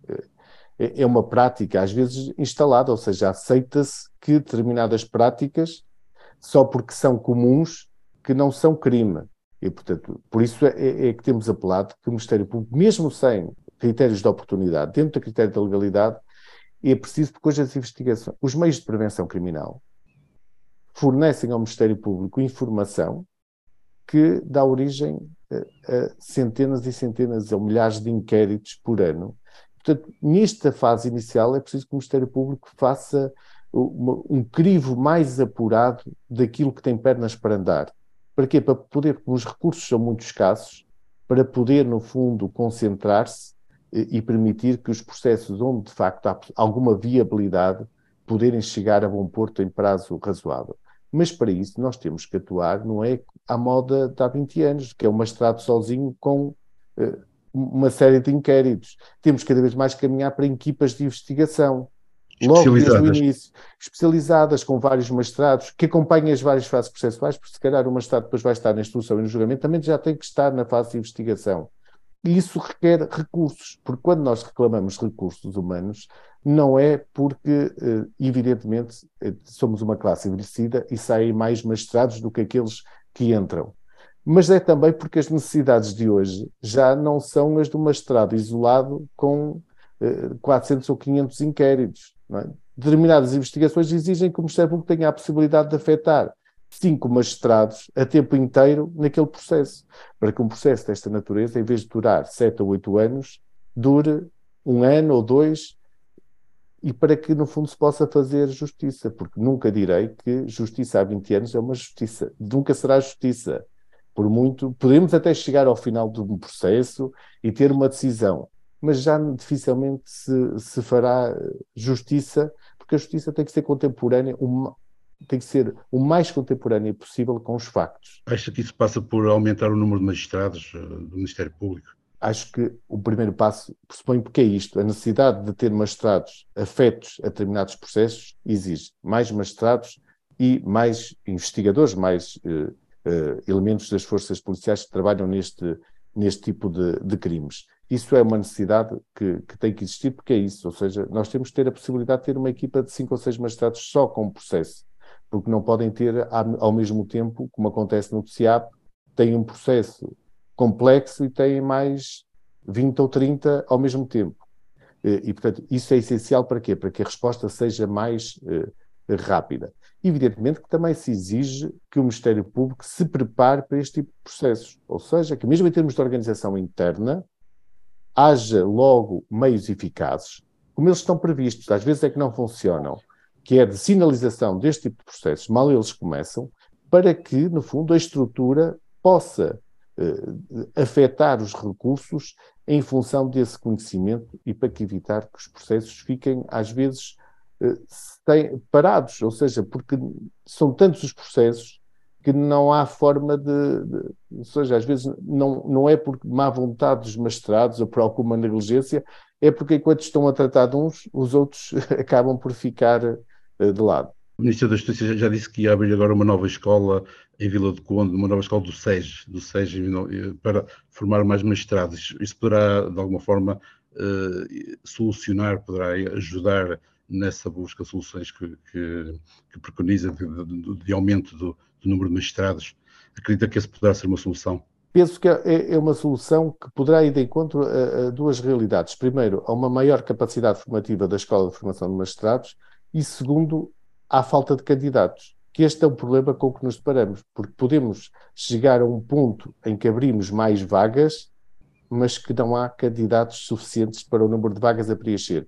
É uma prática, às vezes, instalada, ou seja, aceita-se que determinadas práticas, só porque são comuns, que não são crime. E, portanto, por isso é, é que temos apelado que o Ministério Público, mesmo sem critérios de oportunidade, dentro do critério da legalidade, é preciso, porque hoje as investigações, os meios de prevenção criminal fornecem ao Ministério Público informação que dá origem a, a centenas e centenas ou milhares de inquéritos por ano. Portanto, nesta fase inicial é preciso que o Ministério Público faça uma, um crivo mais apurado daquilo que tem pernas para andar. Para quê? Para poder, porque os recursos são muito escassos, para poder, no fundo, concentrar-se e, e permitir que os processos onde, de facto, há alguma viabilidade, poderem chegar a bom porto em prazo razoável. Mas, para isso, nós temos que atuar, não é à moda de há vinte anos, que é o magistrado sozinho com uh, uma série de inquéritos. Temos cada vez mais que caminhar para equipas de investigação, logo desde o início, especializadas, com vários magistrados, que acompanhem as várias fases processuais, porque se calhar o magistrado depois vai estar na instrução e no julgamento, também já tem que estar na fase de investigação. E isso requer recursos, porque quando nós reclamamos recursos humanos, não é porque, evidentemente, somos uma classe envelhecida e saem mais magistrados do que aqueles que entram. Mas é também porque as necessidades de hoje já não são as de um magistrado isolado com quatrocentos ou quinhentos inquéritos. Não é? Determinadas investigações exigem que o Ministério Público tenha a possibilidade de afetar cinco magistrados a tempo inteiro naquele processo, para que um processo desta natureza, em vez de durar sete ou oito anos, dure um ano ou dois, e para que, no fundo, se possa fazer justiça, porque nunca direi que justiça há vinte anos é uma justiça, nunca será justiça. Por muito, podemos até chegar ao final de um processo e ter uma decisão, mas já dificilmente se, se fará justiça, porque a justiça tem que ser contemporânea, uma, tem que ser o mais contemporânea possível com os factos. Acha que isso passa por aumentar o número de magistrados do Ministério Público? Acho que o primeiro passo pressupõe porque é isto. A necessidade de ter magistrados afetos a determinados processos exige mais magistrados e mais investigadores, mais uh, uh, elementos das forças policiais que trabalham neste, neste tipo de, de crimes. Isso é uma necessidade que, que tem que existir, porque é isso. Ou seja, nós temos que ter a possibilidade de ter uma equipa de cinco ou seis magistrados só com o processo, porque não podem ter ao mesmo tempo, como acontece no T C I A P, têm um processo complexo e têm mais vinte ou trinta ao mesmo tempo. E, portanto, isso é essencial para quê? Para que a resposta seja mais uh, rápida. Evidentemente que também se exige que o Ministério Público se prepare para este tipo de processos. Ou seja, que mesmo em termos de organização interna, haja logo meios eficazes, como eles estão previstos, às vezes é que não funcionam, que é de sinalização deste tipo de processos, mal eles começam, para que, no fundo, a estrutura possa uh, afetar os recursos em função desse conhecimento e para que evitar que os processos fiquem, às vezes, uh, sem, parados, ou seja, porque são tantos os processos que não há forma de, de... Ou seja, às vezes não, não é por má vontade dos magistrados ou por alguma negligência, é porque enquanto estão a tratar de uns, os outros acabam por ficar uh, de lado. O Ministro da Justiça já disse que ia abrir agora uma nova escola em Vila do Conde, uma nova escola do SES, do SES para formar mais magistrados. Isso poderá, de alguma forma, uh, solucionar, poderá ajudar nessa busca de soluções que, que, que preconiza de, de, de aumento do, do número de magistrados. Acredita que essa poderá ser uma solução? Penso que é, é uma solução que poderá ir de encontro a, a duas realidades. Primeiro, a uma maior capacidade formativa da Escola de Formação de Magistrados e, segundo, à falta de candidatos. Que este é um problema com o que nos deparamos, porque podemos chegar a um ponto em que abrimos mais vagas, mas que não há candidatos suficientes para o número de vagas a preencher.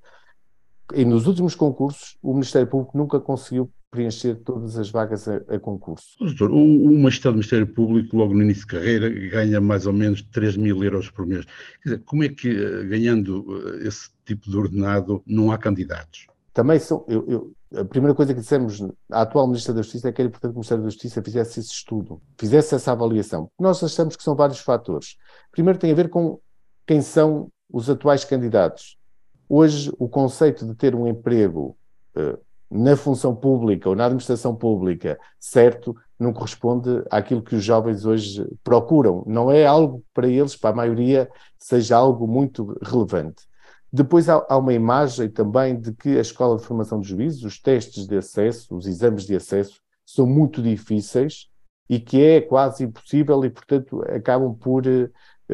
E nos últimos concursos, o Ministério Público nunca conseguiu preencher todas as vagas a, a concurso. Doutor, o, o magistrado do Ministério Público, logo no início de carreira, ganha mais ou menos três mil euros por mês. Quer dizer, como é que, ganhando esse tipo de ordenado, não há candidatos? Também são... Eu, eu, a primeira coisa que dissemos à atual Ministra da Justiça é que era importante que o Ministério da Justiça fizesse esse estudo, fizesse essa avaliação. Nós achamos que são vários fatores. Primeiro tem a ver com quem são os atuais candidatos. Hoje, o conceito de ter um emprego uh, na função pública ou na administração pública, certo, não corresponde àquilo que os jovens hoje procuram. Não é algo para eles, para a maioria, seja algo muito relevante. Depois há, há uma imagem também de que a Escola de Formação de Juízes, os testes de acesso, os exames de acesso, são muito difíceis e que é quase impossível e, portanto, acabam por uh,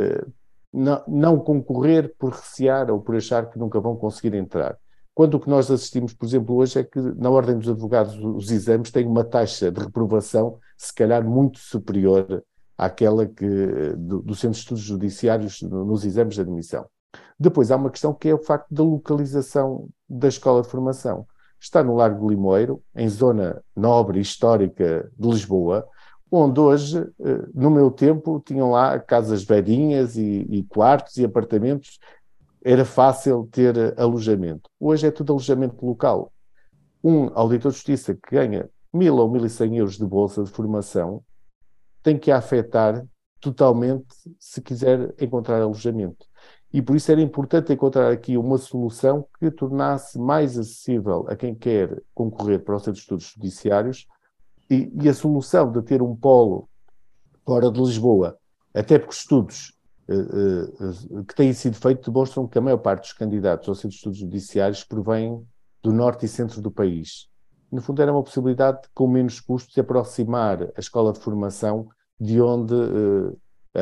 não, não concorrer por recear ou por achar que nunca vão conseguir entrar. Quando o que nós assistimos, por exemplo, hoje é que na Ordem dos Advogados os exames têm uma taxa de reprovação se calhar muito superior àquela que, do, do Centro de Estudos Judiciários nos exames de admissão. Depois há uma questão que é o facto da localização da escola de formação. Está no Largo de Limoeiro, em zona nobre e histórica de Lisboa, onde hoje, no meu tempo, tinham lá casas velhinhas e, e quartos e apartamentos. Era fácil ter alojamento. Hoje é tudo alojamento local. Um auditor de justiça que ganha mil ou mil e cem euros de bolsa de formação tem que afetar totalmente se quiser encontrar alojamento. E por isso era importante encontrar aqui uma solução que tornasse mais acessível a quem quer concorrer para o Centro de Estudos Judiciários e, e a solução de ter um polo fora de Lisboa, até porque estudos uh, uh, que têm sido feitos demonstram que a maior parte dos candidatos ao Centro de Estudos Judiciários provém do norte e centro do país. No fundo, era uma possibilidade de, com menos custos, de aproximar a escola de formação de onde uh,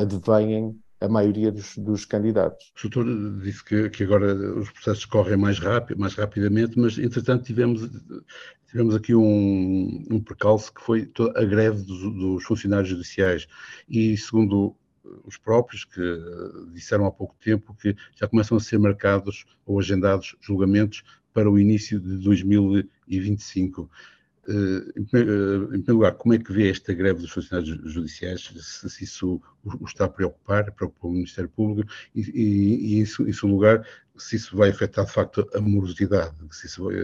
advêm a maioria dos, dos candidatos. O doutor disse que, que agora os processos correm mais, rápido, mais rapidamente, mas, entretanto, tivemos, tivemos aqui um, um percalço que foi a greve dos, dos funcionários judiciais. E, segundo os próprios, que disseram há pouco tempo que já começam a ser marcados ou agendados julgamentos para o início de dois mil e vinte e cinco. Em primeiro lugar, como é que vê esta greve dos funcionários judiciais, se, se isso o está a preocupar, preocupa o Ministério Público, e, e, e em segundo lugar, se isso vai afetar de facto a morosidade, se isso vai,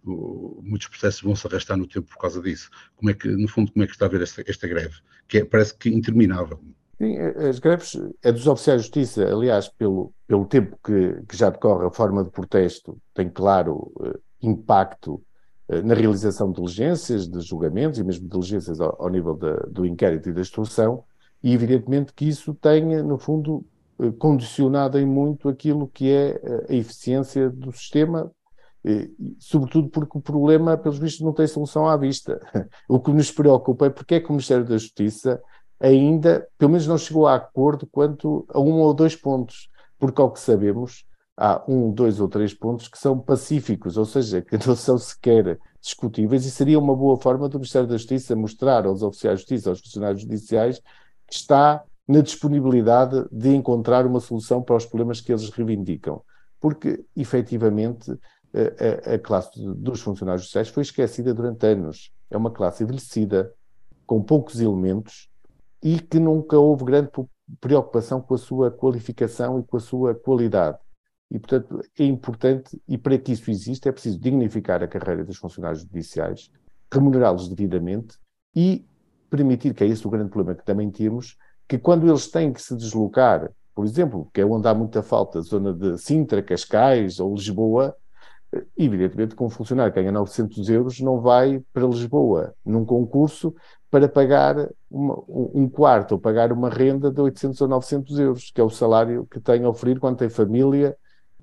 muitos processos vão se arrastar no tempo por causa disso. Como é que, no fundo, como é que está a ver esta, esta greve, que é, parece que interminável? Sim, as greves, a dos oficiais de justiça, aliás, pelo, pelo tempo que, que já decorre a forma de protesto, tem claro impacto na realização de diligências, de julgamentos e mesmo de diligências ao, ao nível da, do inquérito e da instrução, e evidentemente que isso tenha, no fundo, condicionado em muito aquilo que é a eficiência do sistema, e, sobretudo porque o problema, pelos vistos, não tem solução à vista. O que nos preocupa é porque é que o Ministério da Justiça ainda, pelo menos não chegou a acordo quanto a um ou dois pontos, porque ao que sabemos, há um, dois ou três pontos que são pacíficos, ou seja, que não são sequer discutíveis, e seria uma boa forma do Ministério da Justiça mostrar aos oficiais de justiça, aos funcionários judiciais, que está na disponibilidade de encontrar uma solução para os problemas que eles reivindicam. Porque, efetivamente, a, a classe dos funcionários judiciais foi esquecida durante anos. É uma classe envelhecida, com poucos elementos, e que nunca houve grande preocupação com a sua qualificação e com a sua qualidade. E, portanto, é importante, e para que isso exista, é preciso dignificar a carreira dos funcionários judiciais, remunerá-los devidamente e permitir, que é esse o grande problema que também temos, que quando eles têm que se deslocar, por exemplo, que é onde há muita falta, zona de Sintra, Cascais ou Lisboa, evidentemente que um funcionário que ganha novecentos euros não vai para Lisboa num concurso para pagar uma, um quarto ou pagar uma renda de oitocentos ou novecentos euros, que é o salário que tem a oferir quando tem família.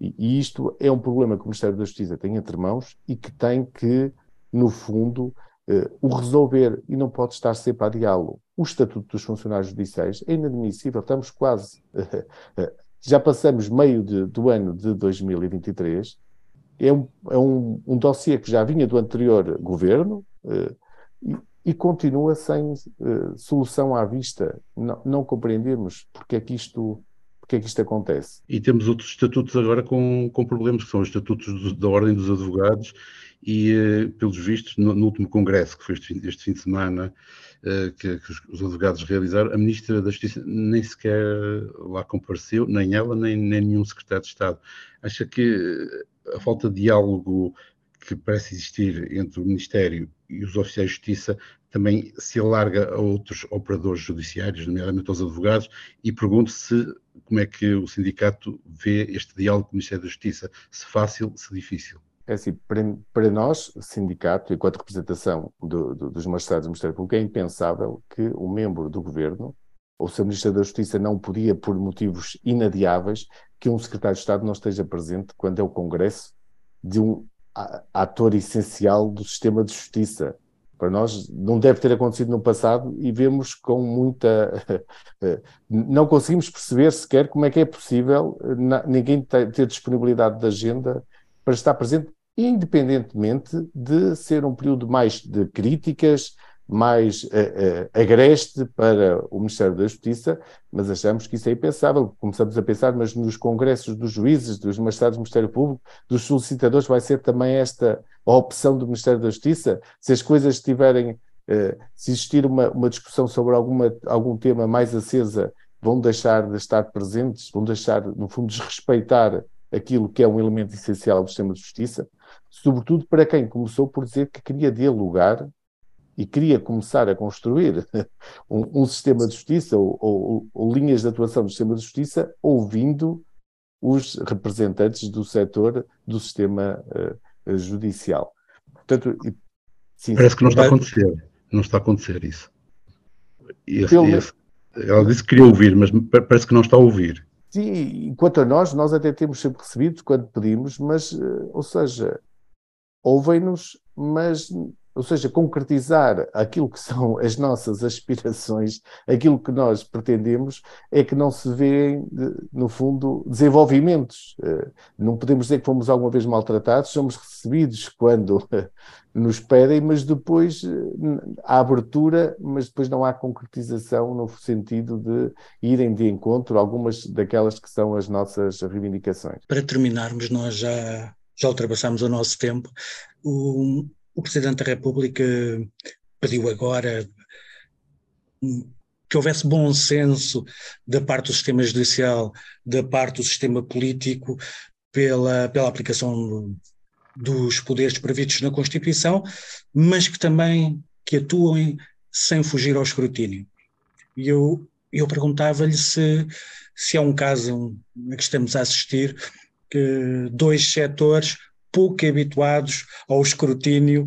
E isto é um problema que o Ministério da Justiça tem entre mãos e que tem que, no fundo, eh, o resolver, e não pode estar sempre a adiá-lo. O Estatuto dos Funcionários Judiciais é inadmissível, estamos quase, já passamos meio de, do ano de dois mil e vinte e três, é um, é um, um dossiê que já vinha do anterior governo eh, e, e continua sem eh, solução à vista. Não, não compreendemos porque é que isto... Porque é que isto acontece? E temos outros estatutos agora com, com problemas, que são os estatutos do, da Ordem dos Advogados e, uh, pelos vistos, no, no último congresso que foi este fim, este fim de semana, uh, que, que os, os advogados realizaram, a Ministra da Justiça nem sequer lá compareceu, nem ela, nem, nem nenhum secretário de Estado. Acha que a falta de diálogo que parece existir entre o Ministério e os oficiais de Justiça também se alarga a outros operadores judiciários, nomeadamente aos advogados, e pergunto se como é que o sindicato vê este diálogo com o Ministério da Justiça, se fácil, se difícil. É assim, para, para nós, sindicato, enquanto representação do, do, dos magistrados do Ministério Público, é impensável que um membro do governo, ou se a Ministra da Justiça não podia, por motivos inadiáveis, que um secretário de Estado não esteja presente quando é o congresso de um ator essencial do sistema de justiça. Para nós não deve ter acontecido no passado e vemos com muita... Não conseguimos perceber sequer como é que é possível ninguém ter disponibilidade de agenda para estar presente, independentemente de ser um período mais de críticas, mais uh, uh, agreste para o Ministério da Justiça, mas achamos que isso é impensável. Começamos a pensar, mas nos congressos dos juízes, dos magistrados do Ministério Público, dos solicitadores, vai ser também esta a opção do Ministério da Justiça? Se as coisas estiverem, uh, se existir uma, uma discussão sobre alguma, algum tema mais acesa, vão deixar de estar presentes, vão deixar, no fundo, desrespeitar aquilo que é um elemento essencial do sistema de justiça, sobretudo para quem começou por dizer que queria dialogar e queria começar a construir um, um sistema de justiça ou, ou, ou linhas de atuação do sistema de justiça ouvindo os representantes do setor do sistema uh, judicial. Portanto, sim, parece que não está a acontecer. Não está a acontecer isso. Esse, pelo... esse, ela disse que queria ouvir, mas parece que não está a ouvir. Sim, quanto a nós, nós até temos sempre recebido quando pedimos, mas, uh, ou seja, ouvem-nos, mas... Ou seja, concretizar aquilo que são as nossas aspirações, aquilo que nós pretendemos, é que não se vê, no fundo, desenvolvimentos. Não podemos dizer que fomos alguma vez maltratados, somos recebidos quando nos pedem, mas depois há abertura, mas depois não há concretização no sentido de irem de encontro a algumas daquelas que são as nossas reivindicações. Para terminarmos, nós já, já ultrapassamos o nosso tempo. O... O Presidente da República pediu agora que houvesse bom senso da parte do sistema judicial, da parte do sistema político, pela, pela aplicação dos poderes previstos na Constituição, mas que também que atuem sem fugir ao escrutínio. E eu, eu perguntava-lhe se, se é um caso a que estamos a assistir, que dois setores pouco habituados ao escrutínio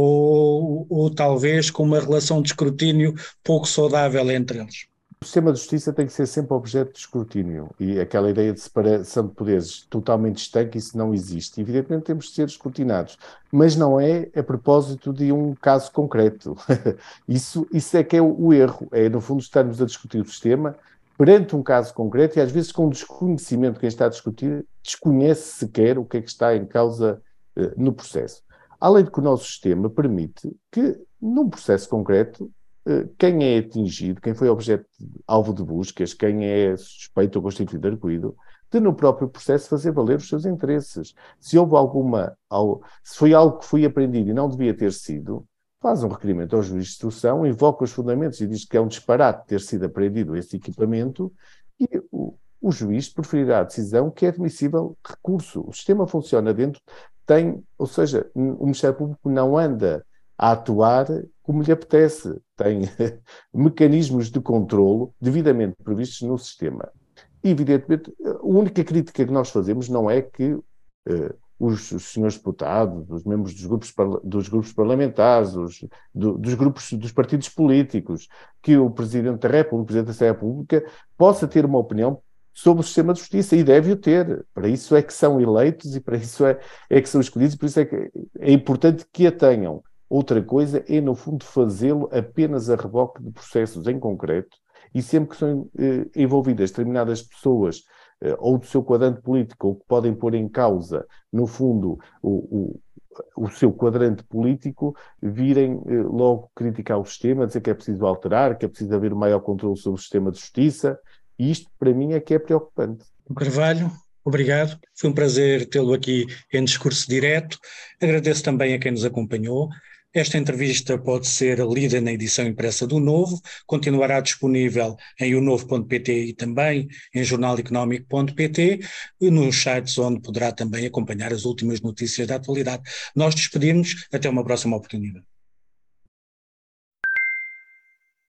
ou, ou talvez com uma relação de escrutínio pouco saudável entre eles. O sistema de justiça tem que ser sempre objeto de escrutínio e aquela ideia de separação de poderes totalmente estanque, isso não existe. Evidentemente temos de ser escrutinados, mas não é a propósito de um caso concreto. isso, isso é que é o erro, é no fundo estarmos a discutir o sistema perante um caso concreto e às vezes com desconhecimento de quem está a discutir, desconhece sequer o que é que está em causa uh, no processo. Além de que o nosso sistema permite que, num processo concreto, uh, quem é atingido, quem foi objeto de, alvo de buscas, quem é suspeito ou constituído de arguido, de no próprio processo fazer valer os seus interesses. Se houve alguma, se foi algo que foi apreendido e não devia ter sido, faz um requerimento ao juiz de instrução, invoca os fundamentos e diz que é um disparate ter sido apreendido esse equipamento e o, o juiz preferirá a decisão que é admissível recurso. O sistema funciona dentro, tem, ou seja, o Ministério Público não anda a atuar como lhe apetece, tem mecanismos de controlo devidamente previstos no sistema. E, evidentemente, a única crítica que nós fazemos não é que uh, Os, os senhores deputados, os membros dos grupos, dos grupos parlamentares, os, do, dos grupos dos partidos políticos, que o Presidente da República, o Presidente da República, possa ter uma opinião sobre o sistema de justiça, e deve-o ter. Para isso é que são eleitos e para isso é, é que são escolhidos, por isso é que é importante que a tenham. Outra coisa é, no fundo, fazê-lo apenas a reboque de processos em concreto, e sempre que são eh, envolvidas determinadas pessoas ou do seu quadrante político, ou que podem pôr em causa, no fundo, o, o, o seu quadrante político, virem eh, logo criticar o sistema, dizer que é preciso alterar, que é preciso haver maior controle sobre o sistema de justiça, e isto, para mim, é que é preocupante. Carvalho, obrigado. Foi um prazer tê-lo aqui em discurso direto. Agradeço também a quem nos acompanhou. Esta entrevista pode ser lida na edição impressa do Novo, continuará disponível em o novo ponto pt e também em jornal económico ponto pt e nos sites onde poderá também acompanhar as últimas notícias da atualidade. Nós despedimos, até uma próxima oportunidade.